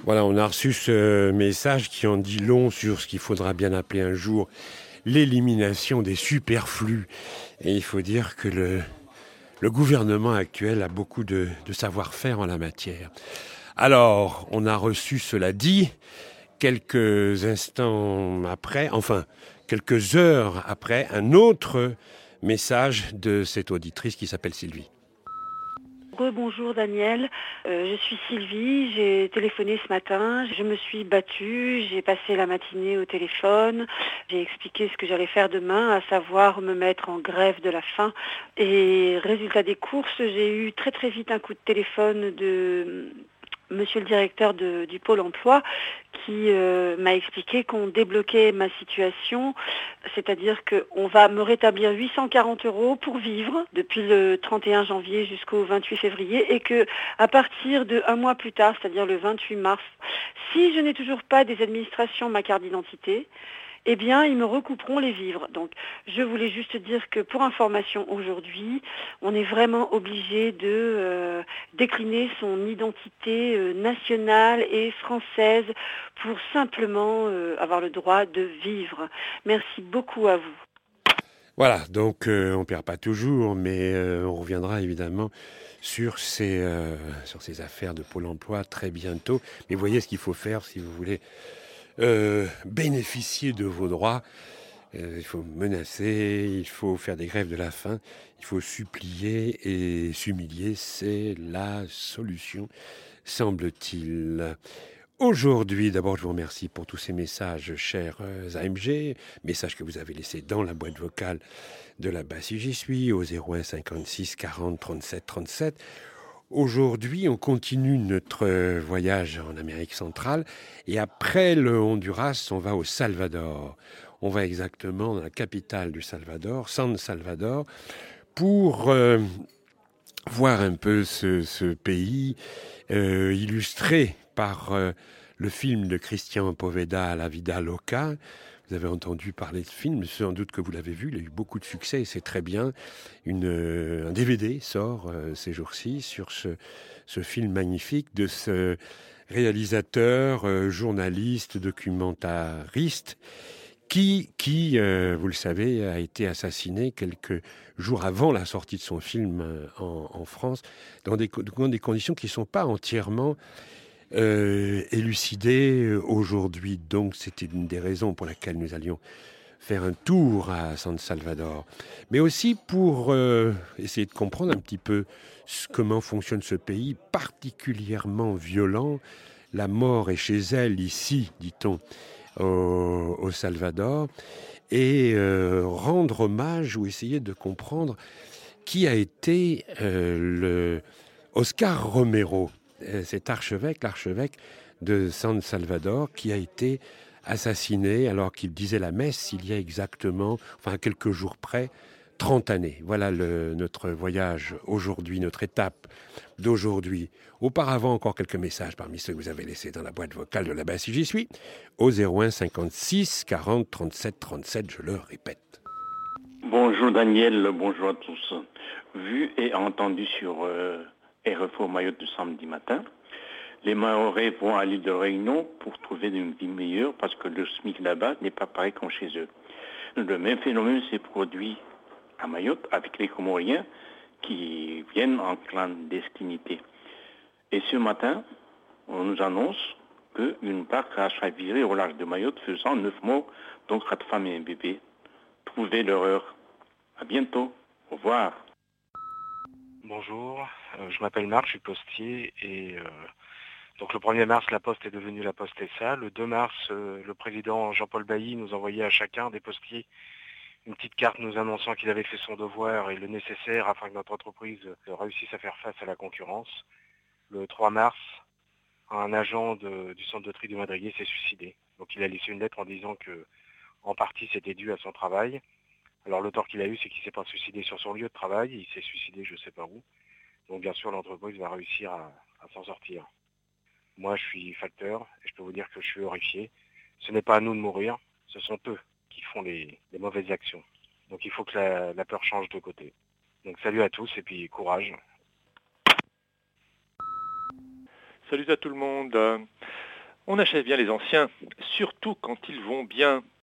Voilà, on a reçu ce message qui en dit long sur ce qu'il faudra bien appeler un jour l'élimination des superflus. Et il faut dire que le gouvernement actuel a beaucoup de savoir-faire en la matière. Alors, on a reçu, cela dit, quelques instants après, enfin, quelques heures après, un autre message de cette auditrice qui s'appelle Sylvie. Bonjour Daniel, je suis Sylvie, j'ai téléphoné ce matin, je me suis battue, j'ai passé la matinée au téléphone, j'ai expliqué ce que j'allais faire demain, à savoir me mettre en grève de la faim. Et résultat des courses, j'ai eu très très vite un coup de téléphone de monsieur le directeur du pôle emploi qui m'a expliqué qu'on débloquait ma situation, c'est-à-dire qu'on va me rétablir 840 € pour vivre depuis le 31 janvier jusqu'au 28 février et que à partir de un mois plus tard, c'est-à-dire le 28 mars, si je n'ai toujours pas des administrations ma carte d'identité, eh bien, ils me recouperont les vivres. Donc, je voulais juste dire que pour information aujourd'hui, on est vraiment obligé de décliner son identité nationale et française pour simplement avoir le droit de vivre. Merci beaucoup à vous. Voilà, donc on ne perd pas toujours, mais on reviendra évidemment sur ces affaires de Pôle emploi très bientôt. Mais voyez ce qu'il faut faire si vous voulez bénéficier de vos droits. Il faut menacer, il faut faire des grèves de la faim, il faut supplier et s'humilier. C'est la solution, semble-t-il. Aujourd'hui, d'abord, je vous remercie pour tous ces messages, chers AMG, messages que vous avez laissés dans la boîte vocale de la base si j'y suis, au 01 56 40 37 37. Aujourd'hui, on continue notre voyage en Amérique centrale et après le Honduras, on va au Salvador. On va exactement dans la capitale du Salvador, San Salvador, pour voir un peu ce pays illustré par le film de Christian Poveda, La Vida Loca. Vous avez entendu parler de ce film, sans doute que vous l'avez vu, il a eu beaucoup de succès et c'est très bien. Un DVD sort ces jours-ci sur ce film magnifique de ce réalisateur, journaliste, documentariste, qui vous le savez, a été assassiné quelques jours avant la sortie de son film en France, dans des conditions qui ne sont pas entièrement élucidées aujourd'hui. Donc c'était une des raisons pour laquelle nous allions faire un tour à San Salvador, mais aussi pour essayer de comprendre un petit peu comment fonctionne ce pays particulièrement violent. La mort est chez elle, ici, dit-on, au Salvador, et rendre hommage ou essayer de comprendre qui a été le Oscar Romero, cet l'archevêque de San Salvador, qui a été assassiné alors qu'il disait la messe il y a exactement, enfin quelques jours près, 30 années. Voilà notre voyage aujourd'hui, notre étape d'aujourd'hui. Auparavant, encore quelques messages parmi ceux que vous avez laissés dans la boîte vocale de la base si j'y suis, au 01 56 40 37 37, je le répète. Bonjour Daniel, bonjour à tous. Vu et entendu sur RFO Mayotte du samedi matin, les Mahorais vont à l'île de Réunion pour trouver une vie meilleure parce que le SMIC là-bas n'est pas pareil qu'en chez eux. Le même phénomène s'est produit à Mayotte avec les Comoriens qui viennent en clandestinité. Et ce matin, on nous annonce qu'une barque a chaviré au large de Mayotte faisant 9 morts, dont 4 femmes et un bébé. Trouvez l'horreur. À bientôt. Au revoir. Bonjour, je m'appelle Marc, je suis postier et donc le 1er mars la poste est devenue la poste SA. Le 2 mars, le président Jean-Paul Bailly nous envoyait à chacun des postiers une petite carte nous annonçant qu'il avait fait son devoir et le nécessaire afin que notre entreprise réussisse à faire face à la concurrence. Le 3 mars, un agent du centre de tri de Madriguer s'est suicidé. Donc il a laissé une lettre en disant que en partie c'était dû à son travail. Alors le tort qu'il a eu, c'est qu'il ne s'est pas suicidé sur son lieu de travail, il s'est suicidé je ne sais pas où. Donc bien sûr l'entreprise va réussir à s'en sortir. Moi je suis facteur et je peux vous dire que je suis horrifié. Ce n'est pas à nous de mourir, ce sont eux qui font les mauvaises actions. Donc il faut que la peur change de côté. Donc salut à tous et puis courage. Salut à tout le monde. On achève bien les anciens, surtout quand ils vont bien.